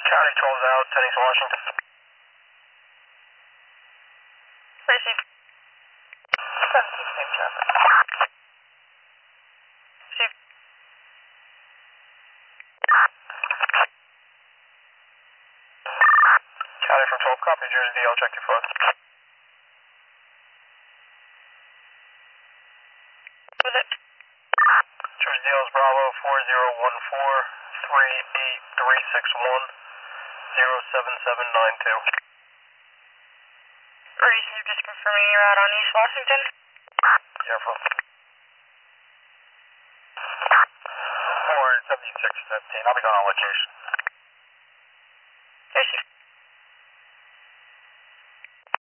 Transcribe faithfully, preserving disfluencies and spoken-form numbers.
Charlie twelve's out, heading to Washington. Receive. seventeen, same traffic. Receive. Charlie from twelve, copy, Jersey D, I'll check your phone. With it. Jersey D is Bravo, four zero one four, three eight three six one, zero seven seven nine two. Receive, just confirming you're out on East Washington. Careful. four seventy-six fifteen, I'll be going on location. Receive.